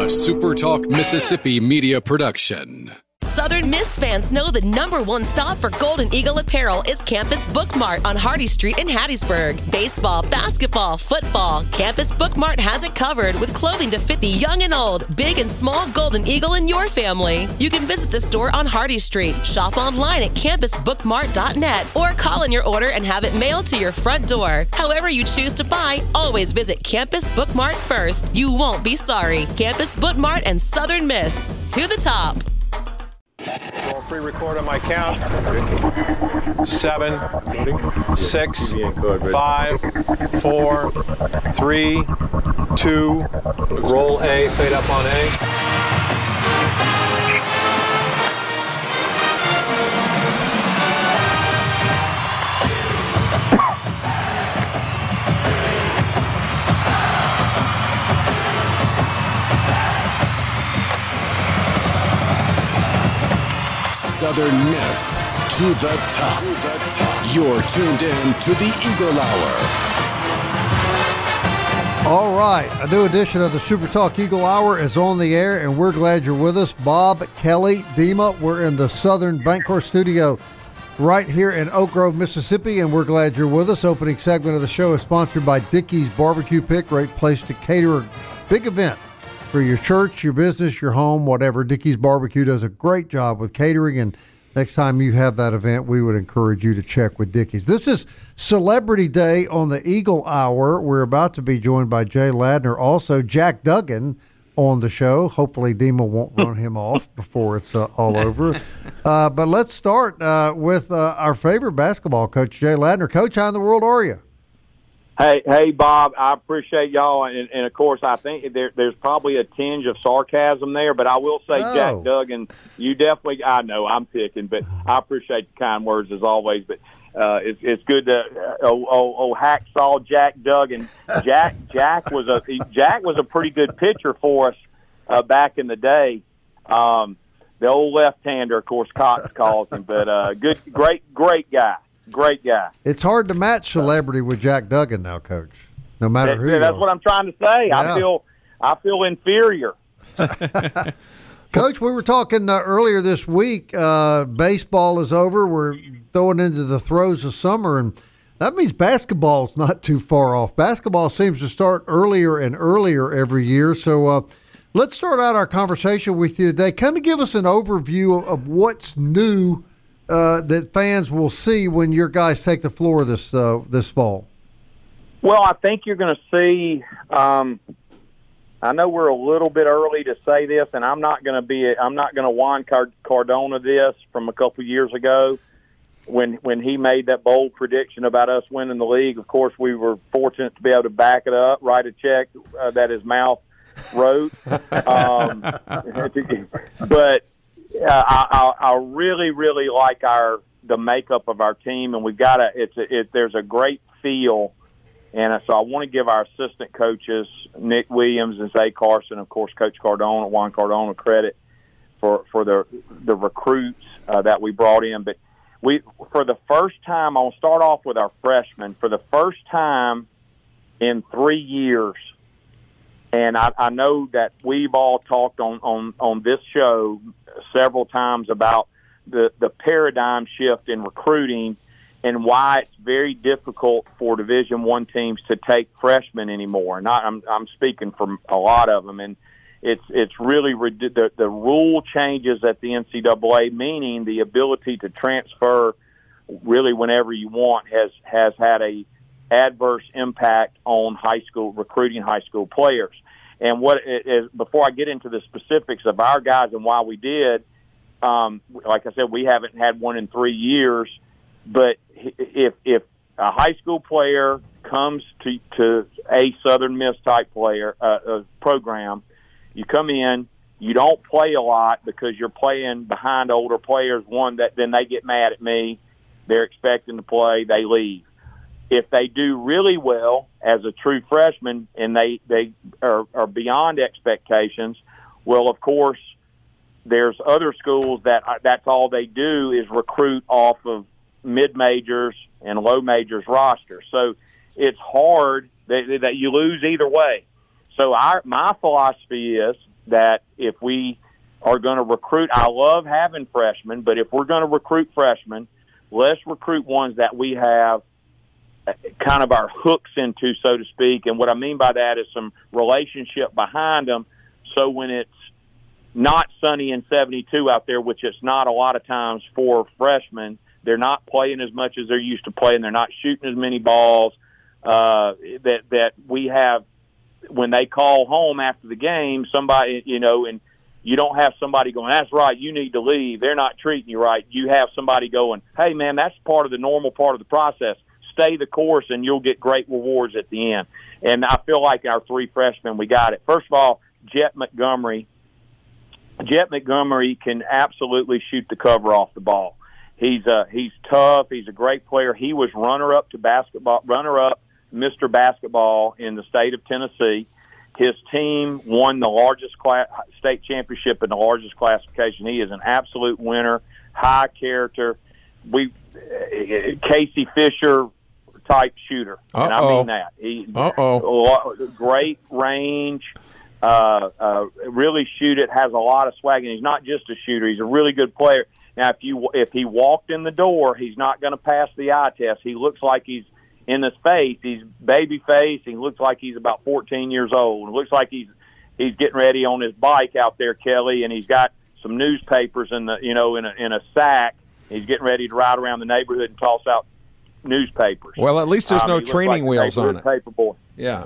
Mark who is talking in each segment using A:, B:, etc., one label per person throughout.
A: a SuperTalk Mississippi media production.
B: Southern Miss fans know the #1 stop for Golden Eagle apparel is Campus Bookmart on Hardy Street in Hattiesburg. Baseball, basketball, football, Campus Bookmart has it covered with clothing to fit the young and old, big and small Golden Eagle in your family. You can visit the store on Hardy Street, shop online at campusbookmart.net, or call in your order and have it mailed to your front door. However you choose to buy, always visit Campus Bookmart first. You won't be sorry. Campus Bookmart and Southern Miss. To the top.
C: I'll pre-record on my count. 7, 6, 5, 4, 3, 2. Roll A, fade up on A.
A: Southern Miss to the top. You're tuned in to the Eagle Hour.
D: All right, a new edition of the Super Talk Eagle Hour is on the air, and we're glad you're with us. Bob, Kelly, Dima, we're in the Southern Bancorp studio right here in Oak Grove, Mississippi, and we're glad you're with us. Opening segment of the show is sponsored by Dickey's Barbecue Pit, great place to cater a big event for your church, your business, your home, whatever. Dickey's Barbecue does a great job with catering, and next time you have that event, we would encourage you to check with Dickey's. This is Celebrity Day on the Eagle Hour. We're about to be joined by Jay Ladner, also Jack Duggan on the show. Hopefully Dima won't run him off before it's all over. But let's start with our favorite basketball coach, Jay Ladner. Coach, how in the world are you?
E: Hey, Bob, I appreciate y'all, and of course, I think there's probably a tinge of sarcasm there, but I will say, Jack Duggan, you definitely, I know, I'm picking, but I appreciate the kind words as always, but it's good to, hacksaw Jack Duggan. Jack was a pretty good pitcher for us back in the day. The old left-hander, of course, Cox calls him, but great guy. Great guy.
D: It's hard to match celebrity with Jack Duggan now, Coach. No matter who you are.
E: That's what I'm trying to say. Yeah. I feel inferior.
D: Coach, we were talking earlier this week. Baseball is over. We're throwing into the throes of summer, and that means basketball's not too far off. Basketball seems to start earlier and earlier every year. So let's start out our conversation with you today. Kind of give us an overview of what's new that fans will see when your guys take the floor this fall?
E: Well, I think you're going to see. I know we're a little bit early to say this, and I'm not going to Juan Cardona this from a couple years ago when he made that bold prediction about us winning the league. Of course, we were fortunate to be able to back it up, write a check that his mouth wrote, but. I really, really like the makeup of our team, and we've got there's a great feel, and so I want to give our assistant coaches Nick Williams and Zay Carson, of course, Coach Juan Cardona, credit for the recruits that we brought in. But for the first time, I'll start off with our freshmen. For the first time in 3 years. And I know that we've all talked on this show several times about the paradigm shift in recruiting and why it's very difficult for Division I teams to take freshmen anymore. And I'm speaking for a lot of them, and it's really the rule changes at the NCAA, meaning the ability to transfer really whenever you want has had a adverse impact on recruiting high school players. And before I get into the specifics of our guys and why we did, like I said, we haven't had one in 3 years. But if a high school player comes to a Southern Miss type player program, you come in, you don't play a lot because you're playing behind older players. Then they get mad at me. They're expecting to play. They leave. If they do really well as a true freshman and they are beyond expectations, well, of course, there's other schools that's all they do is recruit off of mid-majors and low-majors rosters. So it's hard that you lose either way. So my philosophy is that if we are going to recruit, I love having freshmen, but if we're going to recruit freshmen, let's recruit ones that we have kind of our hooks into, so to speak. And what I mean by that is some relationship behind them. So when it's not sunny and 72 out there, which it's not a lot of times for freshmen, they're not playing as much as they're used to playing. They're not shooting as many balls that we have. When they call home after the game, somebody, and you don't have somebody going, that's right, you need to leave. They're not treating you right. You have somebody going, hey, man, that's part of the normal part of the process. Stay the course, and you'll get great rewards at the end. And I feel like our 3 freshmen, we got it. First of all, Jet Montgomery can absolutely shoot the cover off the ball. He's tough. He's a great player. He was runner-up Mr. Basketball in the state of Tennessee. His team won the largest state championship in the largest classification. He is an absolute winner, high character. Casey Fisher type shooter, and I mean that. Great range, really shoot it. Has a lot of swag, and he's not just a shooter. He's a really good player. Now, if he walked in the door, he's not going to pass the eye test. He looks like he's in his face. He's baby face. He looks like he's about 14 years old. It looks like he's getting ready on his bike out there, Kelly, and he's got some newspapers in a sack. He's getting ready to ride around the neighborhood and toss out newspapers.
F: Well, at least there's no training wheels on it.
E: Paper boy.
F: Yeah.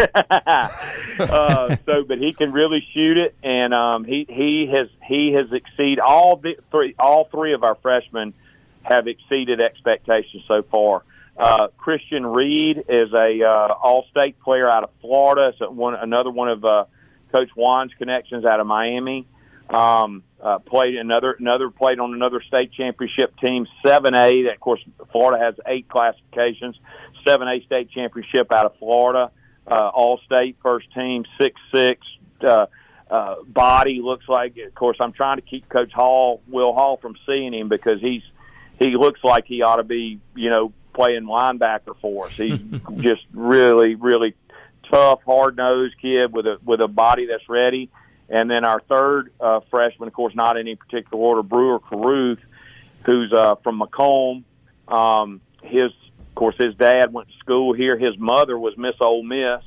E: But he can really shoot it, and he has exceeded all three of our freshmen have exceeded expectations so far. Christian Reed is a all-state player out of Florida. So another one of Coach Juan's connections out of Miami. Played on another state championship team, 7A. That, of course, Florida has 8 classifications. 7A state championship out of Florida, all-state first team, 6'6". Body looks like. Of course, I'm trying to keep Coach Will Hall, from seeing him because he looks like he ought to be, playing linebacker for us. He's just really, really tough, hard-nosed kid with a body that's ready. And then our third freshman, of course, not in any particular order, Brewer Caruth, who's from Macomb. His dad went to school here. His mother was Miss Ole Miss,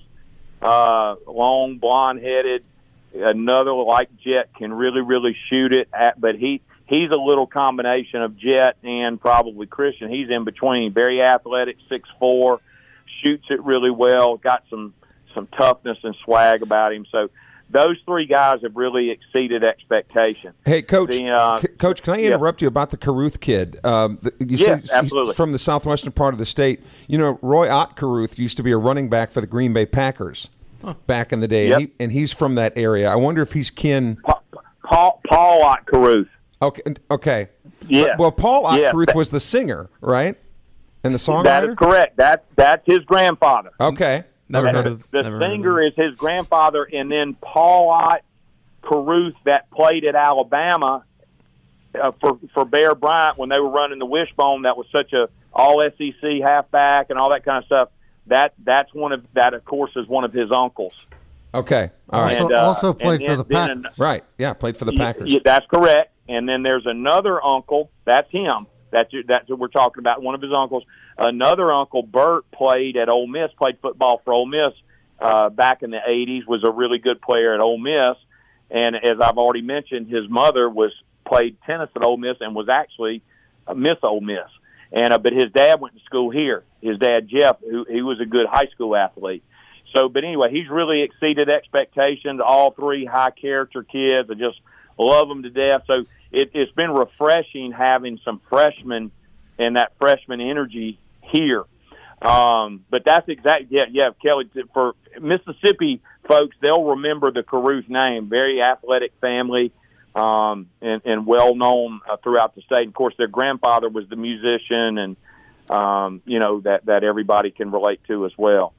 E: long, blonde-headed. Another like Jet, can really, really shoot it. But he's a little combination of Jet and probably Christian. He's in between. Very athletic, 6'4", shoots it really well. Got some toughness and swag about him. So those 3 guys have really exceeded expectation.
F: Hey, Coach, Coach, can I interrupt you about the Caruth kid?
E: Yes, absolutely.
F: He's from the southwestern part of the state. Roy Ott Caruth used to be a running back for the Green Bay Packers back in the day,
E: yep.
F: and he's from that area. I wonder if he's kin.
E: Paul Ott Caruth.
F: Okay.
E: Yeah.
F: Well, Paul Ott Caruth was the singer, right? And the songwriter?
E: That is correct. That's his grandfather.
F: Okay.
E: The singer is his grandfather, and then Paul Ott Caruth that played at Alabama for Bear Bryant when they were running the Wishbone. That was such a all SEC halfback and all that kind of stuff. That of course is one of his uncles.
F: Okay. All right.
D: Also played for the Packers.
F: Right. Yeah, played for the Packers.
E: Yeah, that's correct. And then there's another uncle. That's him. That's what we're talking about. One of his uncles. Another uncle, Bert, played at Ole Miss. Played football for Ole Miss back in the '80s. Was a really good player at Ole Miss. And as I've already mentioned, his mother played tennis at Ole Miss and was actually Miss Ole Miss. And but his dad went to school here. His dad, Jeff, he was a good high school athlete. So, but anyway, he's really exceeded expectations. All 3 high character kids. I just love them to death. So it's been refreshing having some freshmen and that freshman energy here. But that's exactly, Kelly, for Mississippi folks, they'll remember the Caruth name. Very athletic family, and well known throughout the state. Of course, their grandfather was the musician, and that everybody can relate to as well.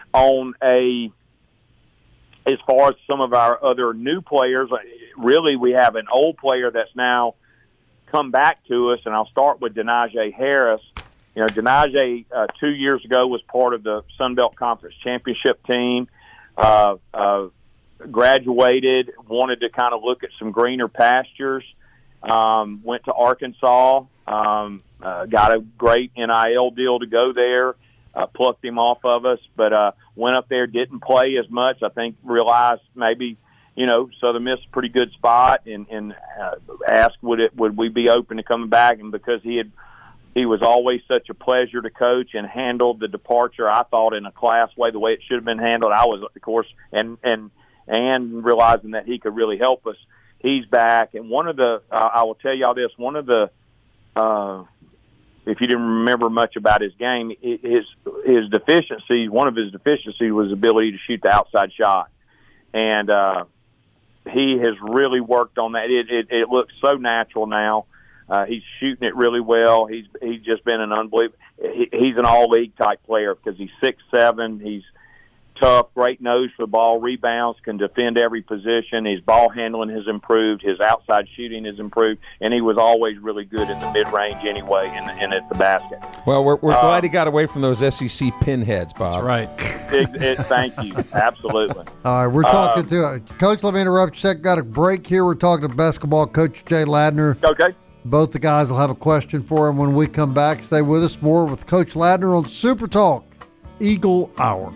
E: As far as some of our other new players, really we have an old player that's now come back to us, and I'll start with Denaje Harris. Denaje 2 years ago was part of the Sun Belt Conference Championship team. graduated, wanted to kind of look at some greener pastures. Went to Arkansas, got a great NIL deal to go there, plucked him off of us, but went up there, didn't play as much. I think realized maybe, Southern Miss a pretty good spot, and asked would we be open to coming back, and because he was always such a pleasure to coach and handled the departure, I thought, in a class way, the way it should have been handled. I was, of course, and realizing that he could really help us. He's back, and one of the I will tell y'all this, one of the if you didn't remember much about his game, his deficiency, one of his deficiencies was ability to shoot the outside shot, and he has really worked on that. It looks so natural now. He's shooting it really well. He's just been an unbelievable. He's an all-league type player because he's 6'7". He's tough, great nose for the ball, rebounds, can defend every position. His ball handling has improved. His outside shooting has improved. And he was always really good in the mid-range anyway and at the basket.
F: Well, we're glad he got away from those SEC pinheads, Bob.
G: That's right.
E: Thank you. Absolutely.
D: All right, we're talking to Coach, let me interrupt you a second. Got a break here. We're talking to basketball coach Jay Ladner.
E: Okay.
D: Both the guys will have a question for him when we come back. Stay with us. More with Coach Ladner on Super Talk Eagle Hour.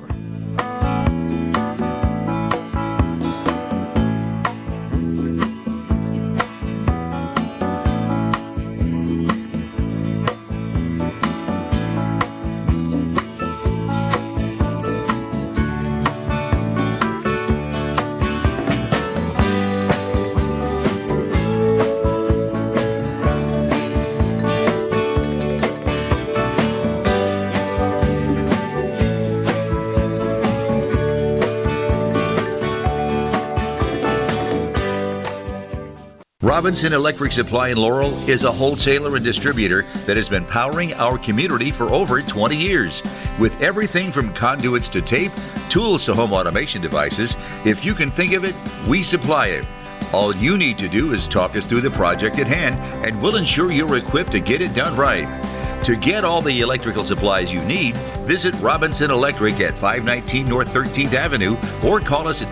H: Robinson Electric Supply in Laurel is a wholesaler and distributor that has been powering our community for over 20 years. With everything from conduits to tape, tools to home automation devices, if you can think of it, we supply it. All you need to do is talk us through the project at hand, and we'll ensure you're equipped to get it done right. To get all the electrical supplies you need, visit Robinson Electric at 519 North 13th Avenue or call us at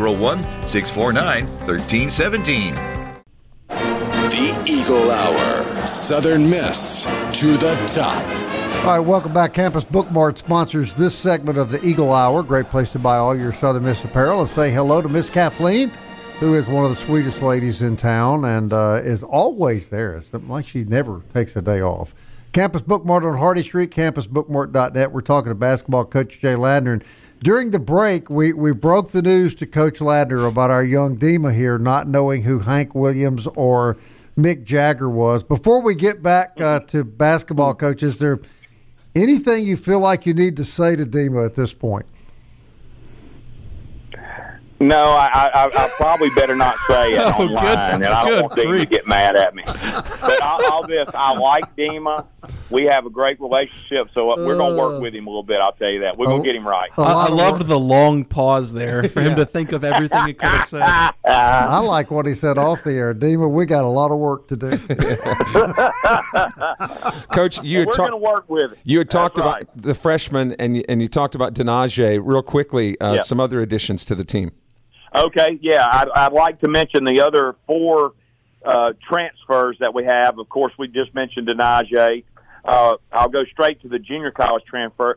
H: 601-649-1317.
A: The Eagle Hour. Southern Miss to the top.
D: All right, welcome back. Campus Bookmart sponsors this segment of the Eagle Hour. Great place to buy all your Southern Miss apparel. Let's say hello to Miss Kathleen, who is one of the sweetest ladies in town and is always there. It's like she never takes a day off. Campus Bookmart on Hardy Street, campusbookmart.net. We're talking to basketball coach Jay Ladner. And during the break, we broke the news to Coach Ladner about our young Dima here not knowing who Hank Williams or Mick Jagger was. Before we get back to basketball, Coach, is there anything you feel like you need to say to Dima at this point?
E: No, I probably better not say it online, and I don't want Dima to get mad at me. But I like Dima. We have a great relationship, so we're going to work with him a little bit, I'll tell you that. We're going to get him right.
G: I loved the long pause there for him to think of everything he could have said.
D: I like what he said off the air. Dima, we got a lot of work to do.
F: Coach, we're
E: going to work with him.
F: You had talked about the freshman, and you talked about Denaje. Real quickly, some other additions to the team.
E: Okay, yeah, I'd like to mention the other four transfers that we have. Of course, we just mentioned Denaje. I'll go straight to the junior college transfer.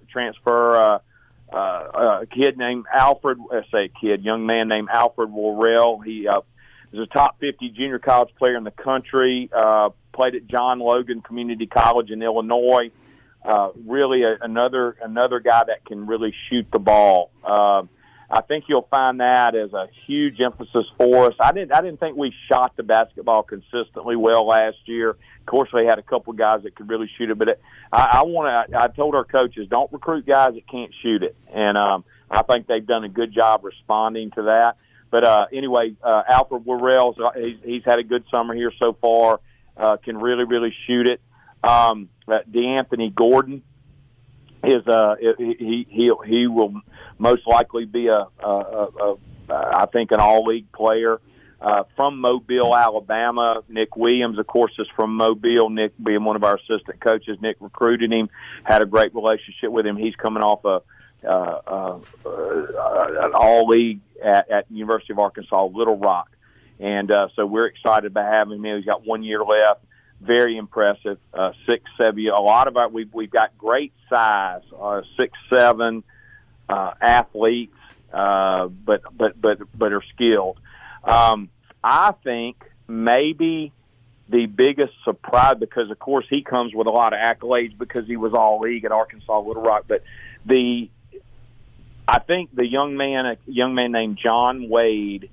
E: A kid named Alfred. Young man named Alfred Worrell. He is a top 50 junior college player in the country. Played at John Logan Community College in Illinois. Really, another guy that can really shoot the ball. I think you'll find that as a huge emphasis for us. I didn't think we shot the basketball consistently well last year. Of course, we had a couple of guys that could really shoot it, but I told our coaches, don't recruit guys that can't shoot it, and I think they've done a good job responding to that. But anyway, Alfred Worrell, he's had a good summer here so far. Can really, really shoot it. DeAnthony Gordon is he will most likely be I think an all-league player. From Mobile, Alabama. Nick Williams, of course, is from Mobile. Nick being one of our assistant coaches. Nick recruited him, had a great relationship with him. He's coming off a an all-league at University of Arkansas Little Rock. And so we're excited about having him. He's got 1 year left. Very impressive. 6'7". A lot of we've got great size. 6'7" athletes, but are skilled. I think maybe the biggest surprise, because of course he comes with a lot of accolades because he was all league at Arkansas Little Rock, but I think the young man named John Wade,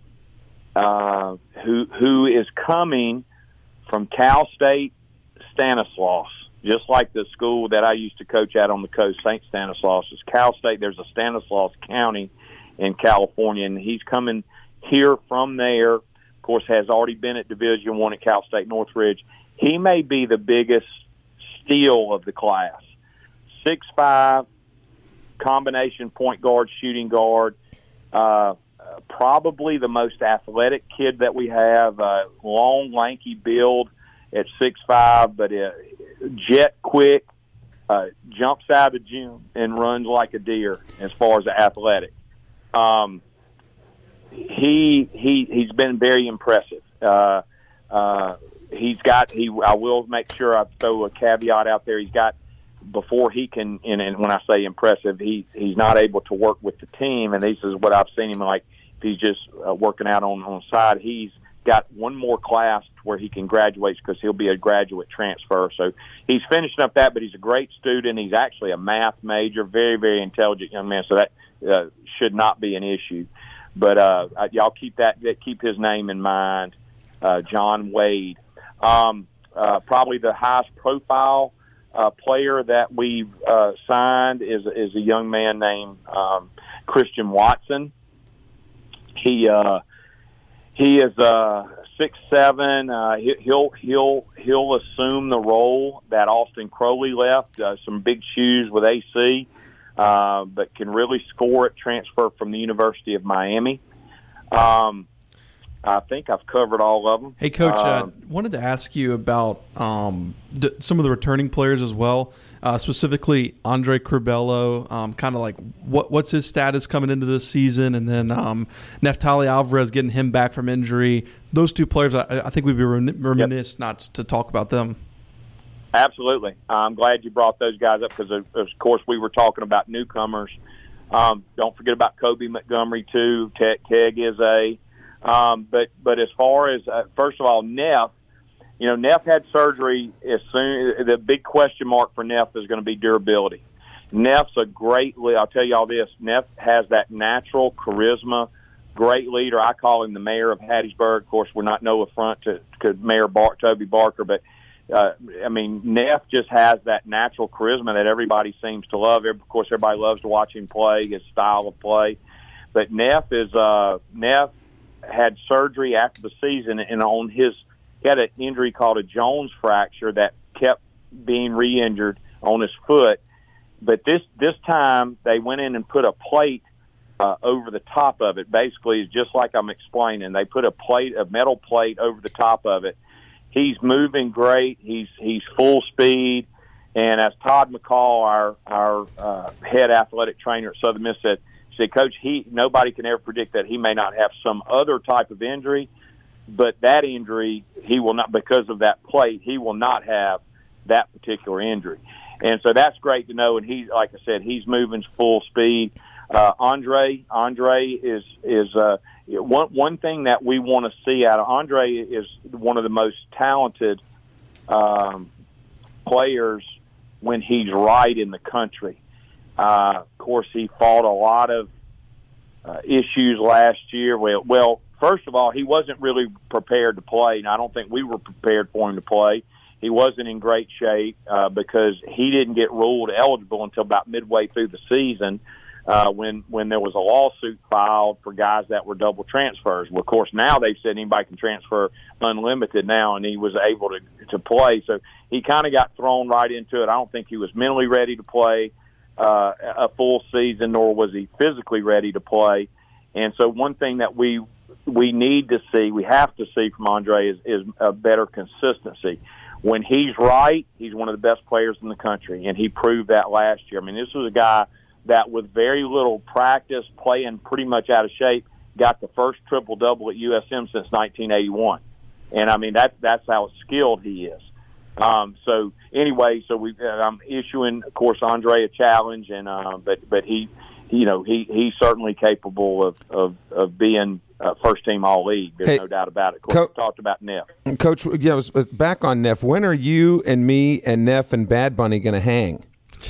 E: who is coming from Cal State Stanislaus, just like the school that I used to coach at on the coast, St. Stanislaus. Is Cal State. There's a Stanislaus County in California, and he's coming here from there. Of course, has already been at Division I at Cal State Northridge. He may be the biggest steal of the class. 6'5", combination point guard, shooting guard. Probably the most athletic kid that we have. Long, lanky build at 6'5", but jet quick, jumps out of the gym and runs like a deer as far as athletic. He's been very impressive. I will make sure I throw a caveat out there. He's got, before he can, and when I say impressive, he's not able to work with the team, and this is what I've seen him like. If he's just working out on the side, he's got one more class where he can graduate because he'll be a graduate transfer. So he's finishing up that, but he's a great student. He's actually a math major, very, very intelligent young man, so that should not be an issue. But y'all keep his name in mind, John Wade. Probably the highest profile player that we've signed is a young man named Christian Watson. He is 6'7". He'll assume the role that Austin Crowley left. Some big shoes with AC, but can really score at transfer from the University of Miami. I think I've covered all of them.
G: Hey, Coach, wanted to ask you about some of the returning players as well, specifically Andre Curbelo, kind of like what's his status coming into this season, and then Neftali Alvarez getting him back from injury. Those two players, I think we'd be remiss not to talk about them.
E: Absolutely. I'm glad you brought those guys up because, of course, we were talking about newcomers. Don't forget about Kobe Montgomery, too. Keg is a but as far as first of all, Neff had surgery as soon. The big question mark for Neff is going to be durability. Neff's I'll tell you all this. Neff has that natural charisma, great leader. I call him the mayor of Hattiesburg. Of course, we're not no affront to Mayor Toby Barker, but Neff just has that natural charisma that everybody seems to love. Of course, everybody loves to watch him play, his style of play. But Neff had surgery after the season, and he had an injury called a Jones fracture that kept being re-injured on his foot. But this time they went in and put a plate over the top of it. Basically, it's just like I'm explaining. They put a metal plate over the top of it. He's moving great. He's full speed. And as Todd McCall, our head athletic trainer at Southern Miss said, Coach, nobody can ever predict that he may not have some other type of injury, but that injury, he will not, because of that plate, he will not have that particular injury. And so that's great to know. And he, like I said, he's moving full speed. Andre is one thing that we want to see out of Andre is one of the most talented players when he's right in the country. Of course, he fought a lot of issues last year. Well, first of all, he wasn't really prepared to play, and I don't think we were prepared for him to play. He wasn't in great shape because he didn't get ruled eligible until about midway through the season when there was a lawsuit filed for guys that were double transfers. Well, of course, now they've said anybody can transfer unlimited now, and he was able to play. So he kind of got thrown right into it. I don't think he was mentally ready to play a full season, nor was he physically ready to play. And so one thing that we need to see, we have to see from Andre is a better consistency. When he's right, he's one of the best players in the country, and he proved that last year. I mean, this was a guy that with very little practice, playing pretty much out of shape, got the first triple-double at USM since 1981. And, I mean, that's how skilled he is. So anyway, I'm issuing, of course, Andre a challenge, and but he's certainly capable of being first team all league. There's no doubt about it. Of course, we talked about Neff.
F: Coach, back on Neff. When are you and me and Neff and Bad Bunny going to hang?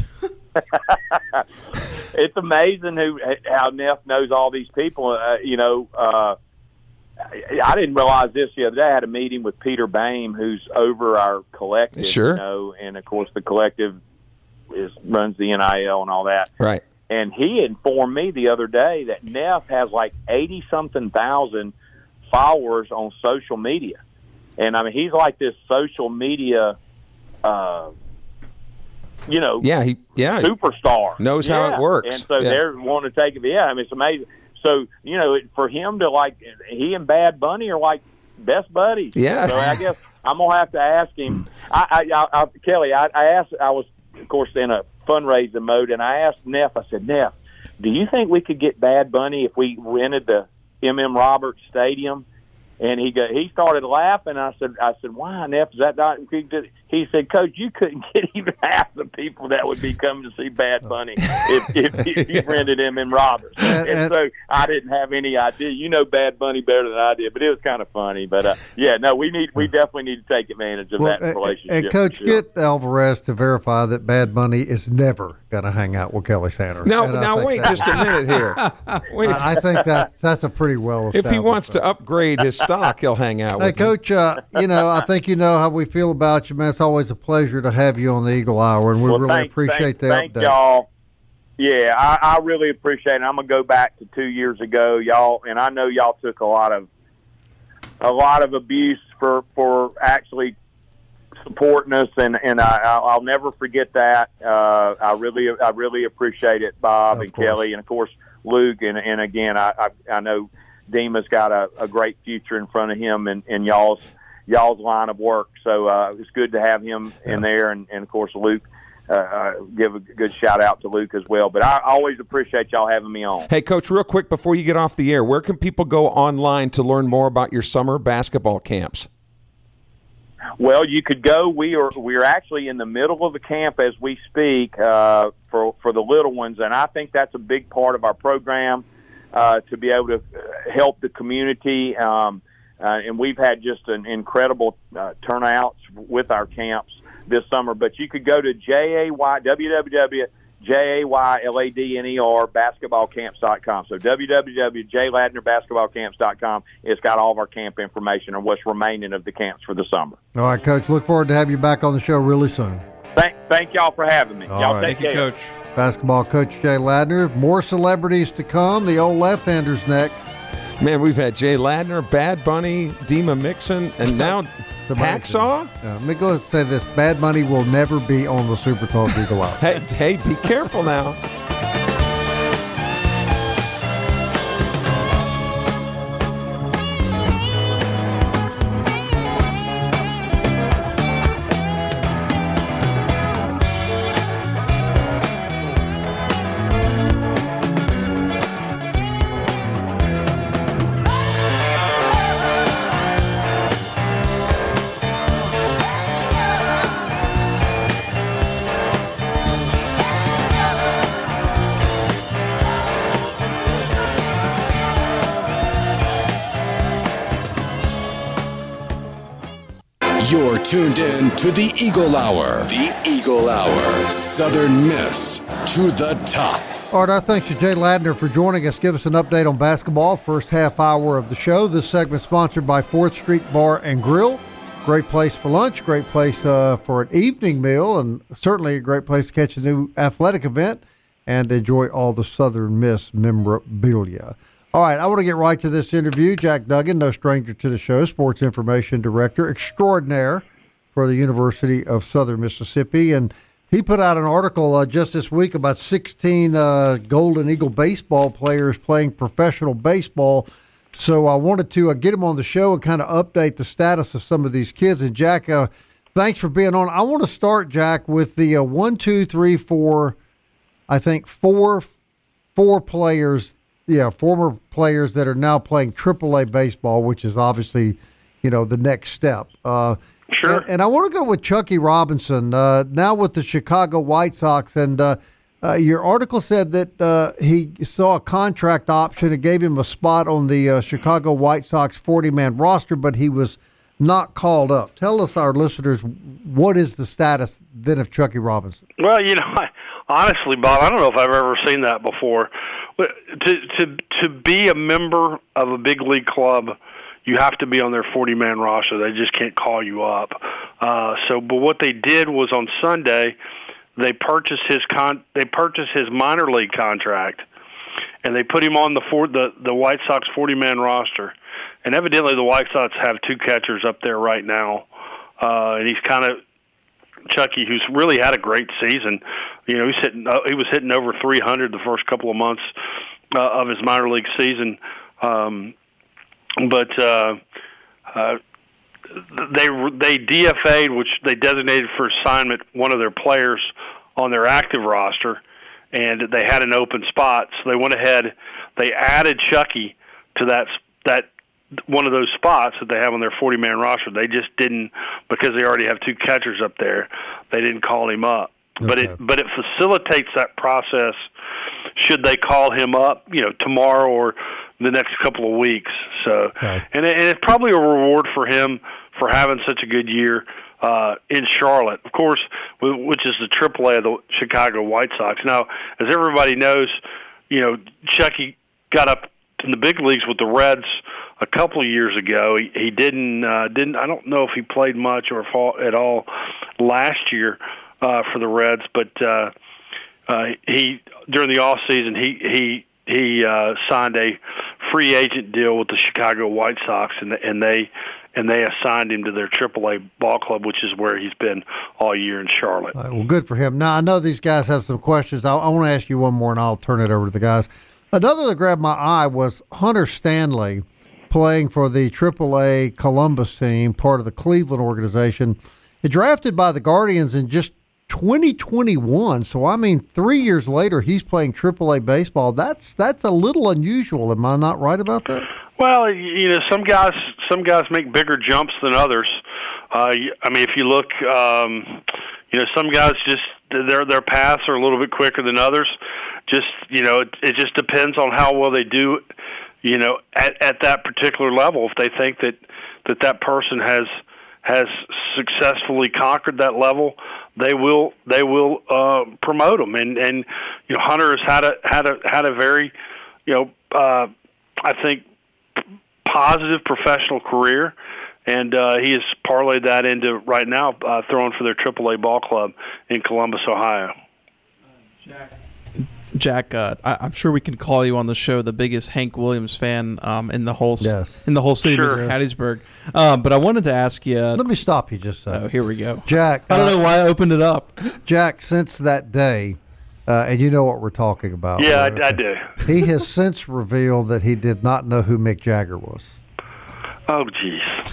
E: It's amazing how Neff knows all these people. I didn't realize this the other day. I had a meeting with Peter Boehm, who's over our collective.
F: Sure.
E: And of course the collective runs the NIL and all that.
F: Right.
E: And he informed me the other day that Neff has like 80-something thousand followers on social media. And, I mean, he's like this social media, superstar.
F: Knows how it works.
E: And so they're wanting to take it. Yeah, I mean, it's amazing. So, for him to, he and Bad Bunny are like best buddies.
F: Yeah.
E: So I guess I'm going to have to ask him. Kelly, I was, of course, in a fundraising mode, and I asked Neff, I said, Neff, do you think we could get Bad Bunny if we rented the M.M. Roberts Stadium? And he started laughing. I said, why, Neff? Is that not? He said, Coach, you couldn't get even half the people that would be coming to see Bad Bunny if you rented M.M. Roberts. And so I didn't have any idea. You know Bad Bunny better than I did, but it was kind of funny. But we definitely need to take advantage of that relationship.
D: And Coach, get Alvarez to verify that Bad Bunny is never going to hang out with Kelly Sanders.
F: Now wait just a minute here. Wait.
D: I think that's a pretty well established.
F: If he wants to upgrade his stock, he'll hang out with
D: Coach, I think you know how we feel about you, man. It's always a pleasure to have you on the Eagle Hour, and we really appreciate the update.
E: Thank y'all. Yeah, I really appreciate it. I'm going to go back to 2 years ago, y'all, and I know y'all took a lot of abuse for actually supporting us, and I'll never forget that. I really appreciate it, Bob and Kelly, and of course Luke, and again, I know Dima's got a great future in front of him and y'all's line of work. So it's good to have him in there, and of course Luke. Give a good shout out to Luke as well. But I always appreciate y'all having me on.
F: Hey, Coach, real quick before you get off the air, where can people go online to learn more about your summer basketball camps?
E: Well, you could go. We're actually in the middle of the camp as we speak for the little ones, and I think that's a big part of our program. To be able to help the community. And we've had just an incredible turnouts with our camps this summer. But you could go to www.jayladnerbasketballcamps.com. So www.jayladnerbasketballcamps.com. It's got all of our camp information and what's remaining of the camps for the summer.
D: All right, Coach. Look forward to have you back on the show really soon.
E: Thank y'all for having me. Y'all take care.
G: Thank you, Coach.
D: Basketball coach Jay Ladner. More celebrities to come. The old left-handers next.
F: Man, we've had Jay Ladner, Bad Bunny, Dima Mixon, and now Hacksaw?
D: Let me go ahead and say this. Bad Bunny will never be on the Super Talk Eagle Hour.
F: Hey, be careful now.
A: You're tuned in to the Eagle Hour. The Eagle Hour. Southern Miss to the top.
D: All right, our thanks to Jay Ladner for joining us. Give us an update on basketball. First half hour of the show. This segment sponsored by 4th Street Bar and Grill. Great place for lunch, great place for an evening meal, and certainly a great place to catch a new athletic event and enjoy all the Southern Miss memorabilia. All right, I want to get right to this interview. Jack Duggan, no stranger to the show, sports information director extraordinaire for the University of Southern Mississippi. And he put out an article just this week about 16 Golden Eagle baseball players playing professional baseball. So I wanted to get him on the show and kind of update the status of some of these kids. And, Jack, thanks for being on. I want to start, Jack, with the 1, 2, 3, 4 I think four players, former players that are now playing AAA baseball, which is obviously, the next step.
I: Sure.
D: And I want to go with Chucky Robinson, now with the Chicago White Sox. And your article said that he saw a contract option. It gave him a spot on the Chicago White Sox 40-man roster, but he was not called up. Tell us, our listeners, what is the status then of Chucky Robinson?
I: Well, honestly, Bob, I don't know if I've ever seen that before. To be a member of a big league club, you have to be on their 40-man roster. They just can't call you up. But what they did was on Sunday, they purchased his minor league contract, and they put him on the White Sox 40-man roster. And evidently, the White Sox have two catchers up there right now, and he's kind of Chucky, who's really had a great season. He was hitting over 300 the first couple of months of his minor league season. But they DFA'd, which they designated for assignment, one of their players on their active roster, and they had an open spot. So they went ahead, they added Chucky to that one of those spots that they have on their 40-man roster. They just didn't, because they already have two catchers up there, they didn't call him up. Okay. But it facilitates that process should they call him up, tomorrow or the next couple of weeks. So, okay. and it's probably a reward for him for having such a good year in Charlotte, of course, which is the AAA of the Chicago White Sox. Now, as everybody knows, Chucky got up in the big leagues with the Reds a couple of years ago. He didn't. I don't know if he played much or at all last year for the Reds, but he during the off season he signed a free agent deal with the Chicago White Sox, and they assigned him to their AAA ball club, which is where he's been all year in Charlotte.
D: Well, good for him. Now, I know these guys have some questions. I want to ask you one more, and I'll turn it over to the guys. Another that grabbed my eye was Hunter Stanley, playing for the AAA Columbus team, part of the Cleveland organization. Drafted by the Guardians in just 2021. So, 3 years later, he's playing AAA baseball. That's a little unusual. Am I not right about that?
I: Well, some guys make bigger jumps than others. If you look, some guys just their paths are a little bit quicker than others. It just depends on how well they do, at that particular level. If they think that person has successfully conquered that level, they will promote them. And Hunter has had a very I think positive professional career, and he has parlayed that into right now throwing for their AAA ball club in Columbus, Ohio.
G: Jack, I'm sure we can call you on the show the biggest Hank Williams fan in the whole city of Hattiesburg. But I wanted to ask you.
D: Let me stop you just a second.
G: Oh, here we go,
D: Jack.
G: I don't know why I opened it up.
D: Jack, since that day, and you know what we're talking about.
I: Yeah, I do.
D: He has since revealed that he did not know who Mick Jagger was.
I: Oh, jeez.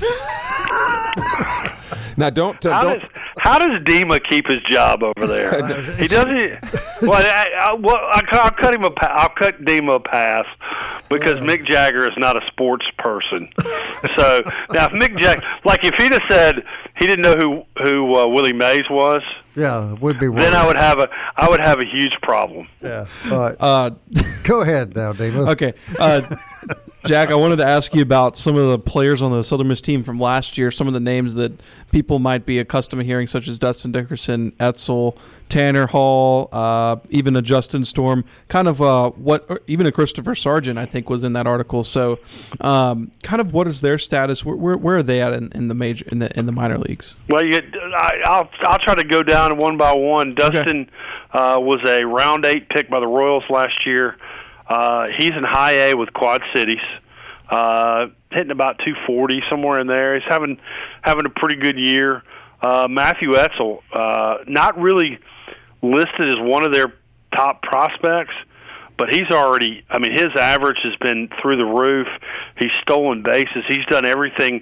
F: Now, don't.
I: How does Dima keep his job over there? He doesn't. I'll cut him I'll cut Dima a pass because Mick Jagger is not a sports person. So now, if Mick Jagger, if he'd have said he didn't know who Willie Mays was,
D: yeah, it would be wrong.
I: Then I would have a huge problem.
D: Yeah. All right. Go ahead now, Dima.
G: Okay. Jack, I wanted to ask you about some of the players on the Southern Miss team from last year, some of the names that people might be accustomed to hearing, such as Dustin Dickerson, Etzel, Tanner Hall, even a Justin Storm, kind of even a Christopher Sargent, I think, was in that article. So kind of what is their status? Where are they at in the minor leagues?
I: Well, I'll try to go down one by one. Dustin was a round 8 pick by the Royals last year. He's in high A with Quad Cities, hitting about 240, somewhere in there. He's having a pretty good year. Matthew Etzel, not really listed as one of their top prospects, but he's already, his average has been through the roof. He's stolen bases. He's done everything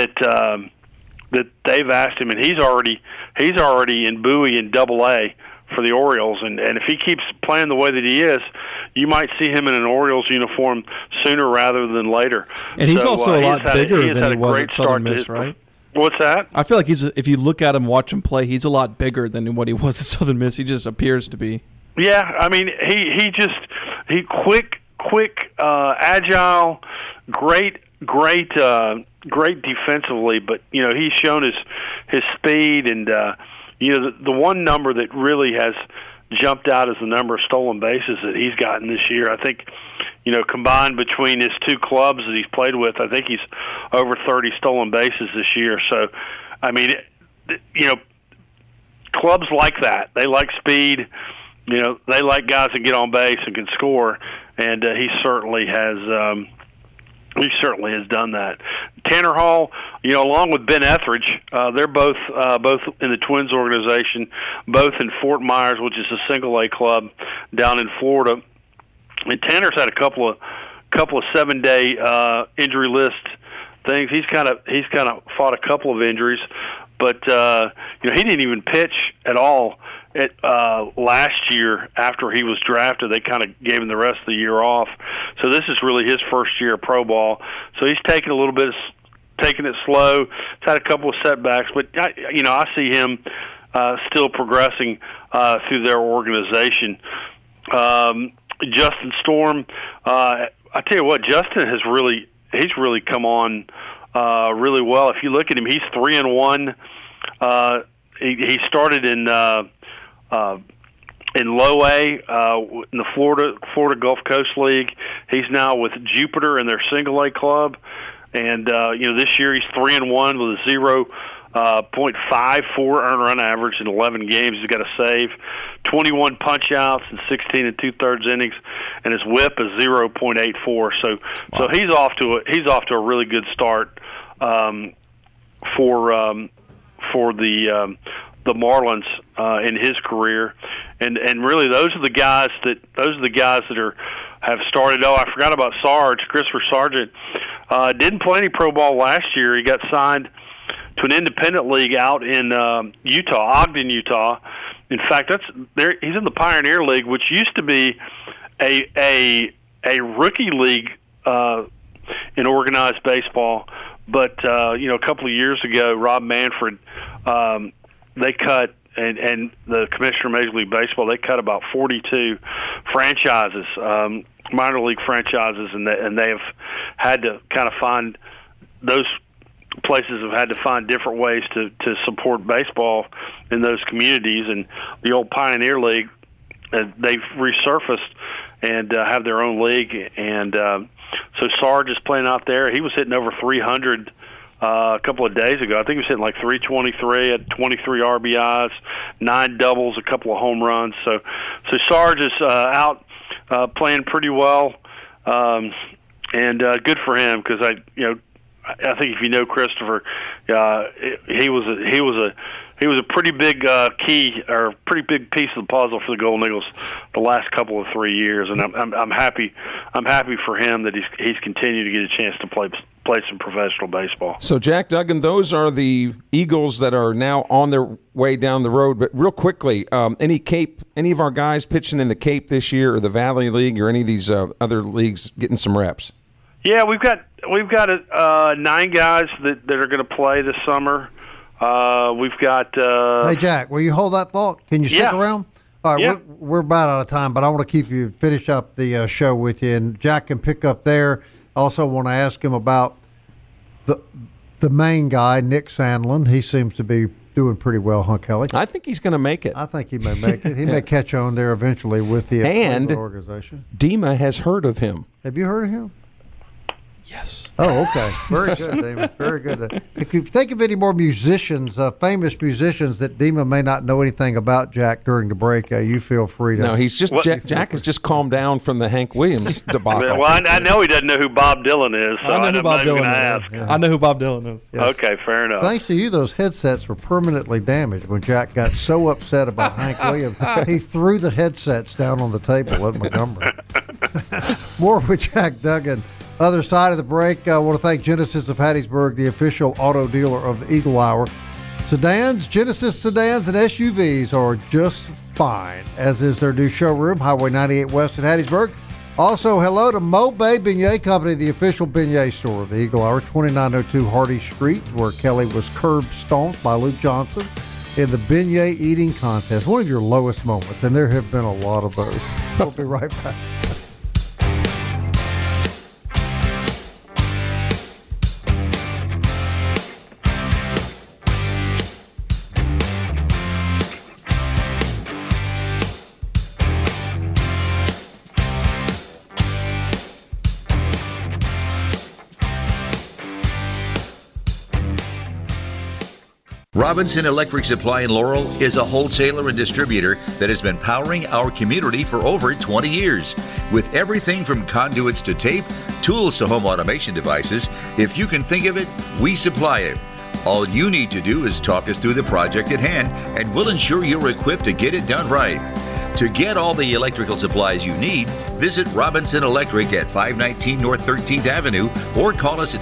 I: that they've asked him, and he's already in Bowie in Double-A for the Orioles, and if he keeps playing the way that he is, you might see him in an Orioles uniform sooner rather than later.
G: And he's also a lot bigger than he was at Southern Miss, right?
I: What's that?
G: I feel like if you look at him, watch him play, he's a lot bigger than what he was at Southern Miss. He just appears to be.
I: Yeah, I mean, he quick, agile, great defensively, but he's shown his speed, and the one number that really has jumped out is the number of stolen bases that he's gotten this year. I think, combined between his two clubs that he's played with, I think he's over 30 stolen bases this year. So, I mean, clubs like that. They like speed. They like guys that get on base and can score, and he certainly has done that. Tanner Hall, along with Ben Etheridge, they're both in the Twins organization, both in Fort Myers, which is a single-A club down in Florida. And Tanner's had a couple of 7-day injury list things. He's kind of fought a couple of injuries, but he didn't even pitch at all last year after he was drafted. They kind of gave him the rest of the year off. So this is really his first year of pro ball. So he's taking it slow. He's had a couple of setbacks, but I see him still progressing through their organization. Justin Storm, I tell you what, Justin he's really come on really well. If you look at him, he's 3-1. He started in Low A in the Florida Gulf Coast League. He's now with Jupiter in their single A club, and this year he's 3-1 with a 0.54 earned run average in 11 games. He's got a save, 21 punch outs in 16 2/3 innings, and his WHIP is 0.84. So he's off to a really good start for the Marlins in his career, and really those are the guys that have started. Oh, I forgot about Sarge, Christopher Sargent. Didn't play any pro ball last year. He got signed to an independent league out in Ogden, Utah. In fact, he's in the Pioneer League, which used to be a rookie league in organized baseball. But a couple of years ago, Rob Manfred, they cut, and the commissioner of Major League Baseball, they cut about 42 franchises, minor league franchises, and they have had to kind of find those places have had to find different ways to support baseball in those communities. And the old Pioneer League, they've resurfaced and have their own league. And so Sarge is playing out there. He was hitting over 300 a couple of days ago. I think he was hitting like 323, had 23 RBIs, 9 doubles, a couple of home runs. So Sarge is out playing pretty well, and good for him, because I think if you know Christopher, he was a pretty big key, or pretty big piece of the puzzle for the Golden Eagles the last couple of 3 years, and I'm happy for him that he's continued to get a chance to play some professional baseball.
F: So Jack Duggan, those are the Eagles that are now on their way down the road. But real quickly, any of our guys pitching in the Cape this year, or the Valley League, or any of these other leagues getting some reps?
I: Yeah, we've got 9 guys that are going to play this summer. We've got.
D: Hey Jack, will you hold that thought? Can you stick around? All right, we're about out of time, but I want to finish up the show with you, and Jack can pick up there. I also want to ask him about the main guy, Nick Sandlin. He seems to be doing pretty well, huh, Kelly?
F: I think he's going to make it.
D: I think he may make it. He may catch on there eventually with the organization.
F: Dima has heard of him.
D: Have you heard of him?
G: Yes.
D: Oh, okay. Very good, Dima. Very good. If you think of any more musicians, famous musicians that Dima may not know anything about, Jack, during the break, you feel free to.
F: No, he's just Jack has just calmed down from the Hank Williams debacle.
I: Well, I know he doesn't know who Bob Dylan is, so I'm not even going to ask.
G: Yeah. I know who Bob Dylan is.
I: Yes. Okay, fair enough.
D: Thanks to you, those headsets were permanently damaged when Jack got so upset about Hank Williams. He threw the headsets down on the table at Montgomery. More with Jack Duggan. Other side of the break, I want to thank Genesis of Hattiesburg, the official auto dealer of the Eagle Hour. Sedans, Genesis sedans, and SUVs are just fine, as is their new showroom, Highway 98 West in Hattiesburg. Also, hello to Mo Bay Beignet Company, the official beignet store of the Eagle Hour, 2902 Hardy Street, where Kelly was curb stomped by Luke Johnson in the beignet eating contest. One of your lowest moments, and there have been a lot of those. We'll be right back.
H: Robinson Electric Supply in Laurel is a wholesaler and distributor that has been powering our community for over 20 years. With everything from conduits to tape, tools to home automation devices, if you can think of it, we supply it. All you need to do is talk us through the project at hand, and we'll ensure you're equipped to get it done right. To get all the electrical supplies you need, visit Robinson Electric at 519 North 13th Avenue or call us at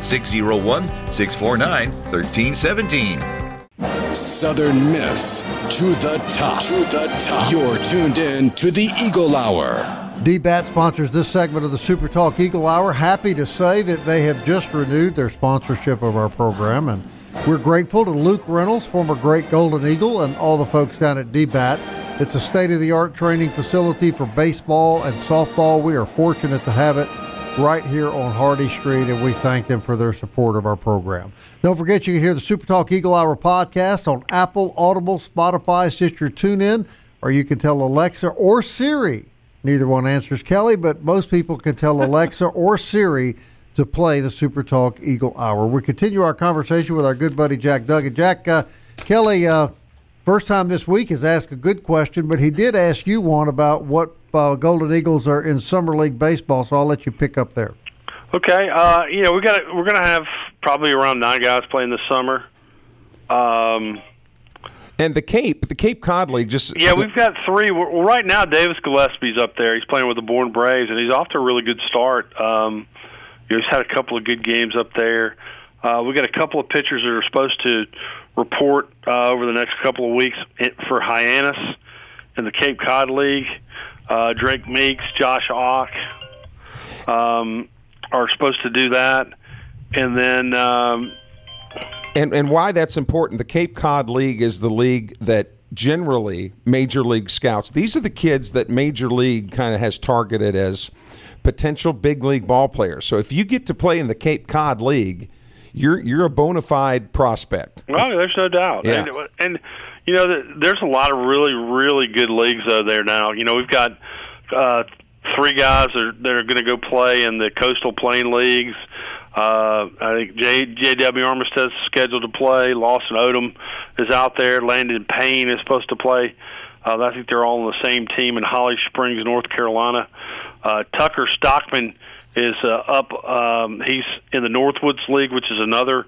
H: 601-649-1317.
A: Southern Miss to the top. To the top. You're tuned in to the Eagle Hour.
D: DBAT sponsors this segment of the Super Talk Eagle Hour. Happy to say that they have just renewed their sponsorship of our program, and we're grateful to Luke Reynolds, former great Golden Eagle, and all the folks down at DBAT. It's a state-of-the-art training facility for baseball and softball. We are fortunate to have it right here on Hardy Street, and we thank them for their support of our program. Don't forget, you can hear the Super Talk Eagle Hour podcast on Apple, Audible, Spotify, Stitcher, TuneIn, or you can tell Alexa or Siri. Neither one answers Kelly, but most people can tell Alexa or Siri to play the Super Talk Eagle Hour. We continue our conversation with our good buddy Jack Duggan. Jack, Kelly, first time this week has asked a good question, but he did ask you one about what Golden Eagles are in Summer League baseball, so I'll let you pick up there.
I: Okay, we're gonna have probably around 9 guys playing this summer.
F: And the Cape Cod League,
I: we've got 3. Well, right now, Davis Gillespie's up there. He's playing with the Bourne Braves, and he's off to a really good start. He's had a couple of good games up there. We got a couple of pitchers that are supposed to report over the next couple of weeks for Hyannis in the Cape Cod League. Drake Meeks, Josh Ock are supposed to do that. And then
F: and why that's important, the Cape Cod League is the league that generally Major League scouts, these are the kids that Major League kind of has targeted as potential big league ball players. So if you get to play in the Cape Cod League, you're a bona fide prospect.
I: Well, there's no doubt.
F: Yeah.
I: And there's a lot of really, really good leagues there now. We've got 3 guys that are going to go play in the Coastal Plain Leagues. I think J.W. Armistead's scheduled to play. Lawson Odom is out there. Landon Payne is supposed to play. I think they're all on the same team in Holly Springs, North Carolina. Tucker Stockman is up. He's in the Northwoods League, which is another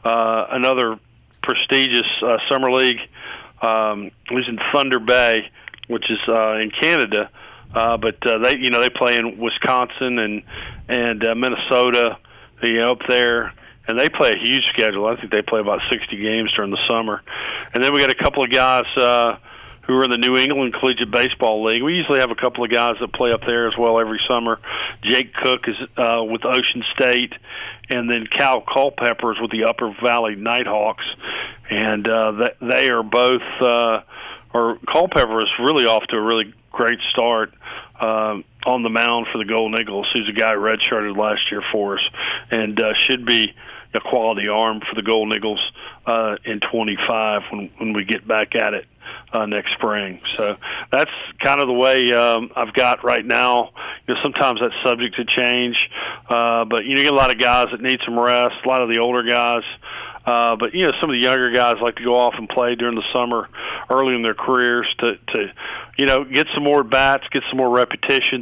I: prestigious summer league. He's in Thunder Bay, which is in Canada. But they play in Wisconsin and Minnesota, up there, and they play a huge schedule. I think they play about 60 games during the summer. And then we got a couple of guys who are in the New England Collegiate Baseball League. We usually have a couple of guys that play up there as well every summer. Jake Cook is with Ocean State, and then Cal Culpepper is with the Upper Valley Nighthawks. And they are both Culpepper is really off to a really great start on the mound for the Golden Eagles. He's a guy redshirted last year for us, and should be a quality arm for the Golden Eagles in 25 when we get back at it next spring. So that's kind of the way I've got right now. Sometimes that's subject to change, but you get a lot of guys that need some rest, a lot of the older guys. But some of the younger guys like to go off and play during the summer, early in their careers, to get some more bats, get some more repetitions,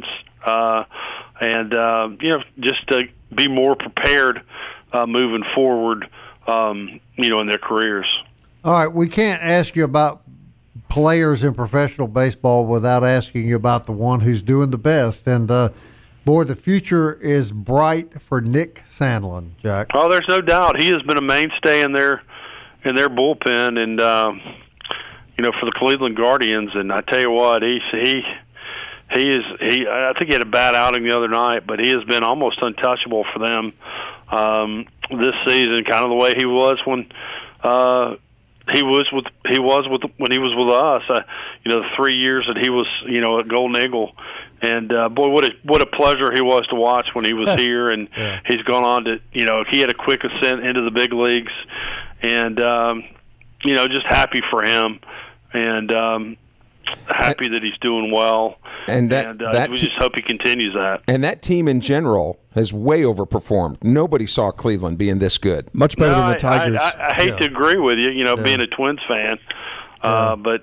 I: and just to be more prepared moving forward, in their careers.
D: All right, we can't ask you about players in professional baseball without asking you about the one who's doing the best, and boy, the future is bright for Nick Sandlin, Jack.
I: Oh, there's no doubt. He has been a mainstay in their in their bullpen, and for the Cleveland Guardians. And I tell you what, I think he had a bad outing the other night, but he has been almost untouchable for them this season. Kind of the way he was when he was with us. The 3 years that he was at Golden Eagle. And boy, what a pleasure he was to watch when he was here, and he's gone on to he had a quick ascent into the big leagues, and just happy for him, and happy that he's doing well, and we just hope he continues that.
F: And that team in general has way overperformed. Nobody saw Cleveland being this good.
G: Much better than the Tigers.
I: I hate to agree with you, being a Twins fan, but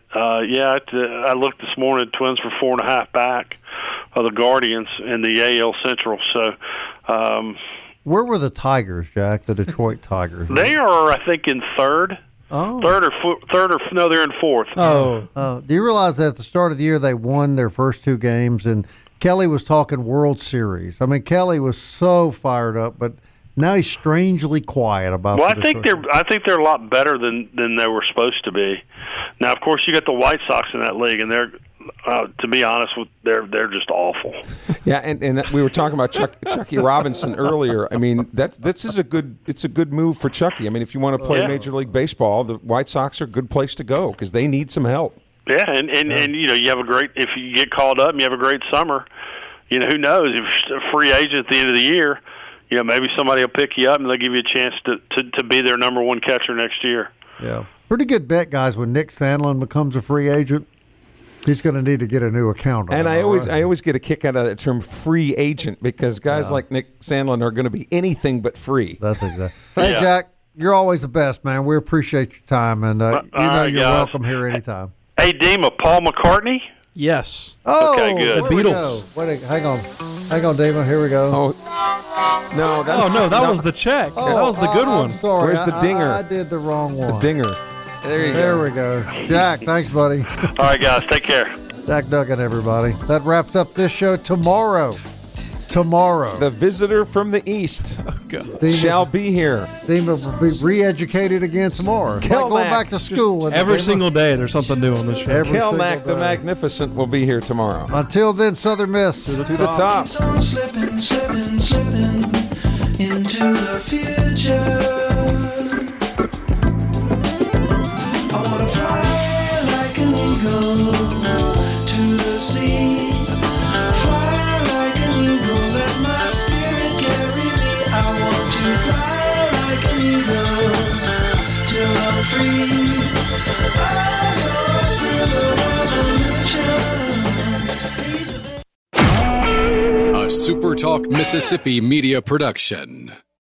I: I looked this morning. Twins were 4.5 back of the Guardians in the AL Central. So,
D: where were the Tigers, Jack? The Detroit Tigers.
I: They are, I think, in third.
D: Oh.
I: No, they're in fourth.
D: Oh. Do you realize that at the start of the year they won their first 2 games, and Kelly was talking World Series? I mean, Kelly was so fired up, but now he's strangely quiet about.
I: Well, I think they're a lot better than they were supposed to be. Now, of course, you got the White Sox in that league, and they're. To be honest, they're just awful.
F: Yeah, and we were talking about Chucky Robinson earlier. I mean, it's a good move for Chucky. I mean, if you want to play Major League Baseball, the White Sox are a good place to go because they need some help.
I: Yeah, and you have if you get called up and you have a great summer, who knows, if you're a free agent at the end of the year, maybe somebody will pick you up and they'll give you a chance to be their number 1 catcher next year.
D: Yeah, pretty good bet, guys. When Nick Sandlin becomes a free agent, he's going to need to get a new account.
F: And I always get a kick out of the term free agent because guys like Nick Sandlin are going to be anything but free.
D: That's exactly. Hey, Jack, you're always the best, man. We appreciate your time, and you're welcome here anytime.
I: Hey, Dima, Paul McCartney?
G: Yes.
D: Oh,
I: okay, good.
G: The Beatles.
D: Hang on, Dima. Here we go.
F: Oh, no.
G: That was the check.
D: Oh,
G: that was the good one.
D: I'm sorry.
F: Where's the dinger?
D: I did the wrong one.
F: The dinger.
D: There we go. Jack, thanks, buddy.
I: All right, guys, take care.
D: Jack Duggan, everybody. That wraps up this show. Tomorrow,
F: the visitor from the East shall be here.
D: Dima will be re-educated again tomorrow. Like going back to school.
G: Every single day, there's something new on this show.
F: Kelmac the Magnificent will be here tomorrow.
D: Until then, Southern Miss.
F: To the top.
J: Slipping into the future. I want to fly like an eagle to the sea. Fly like an eagle, let my spirit carry me. I want to fly like an eagle till I'm free. I go through the revolution.
A: A SuperTalk Mississippi media production.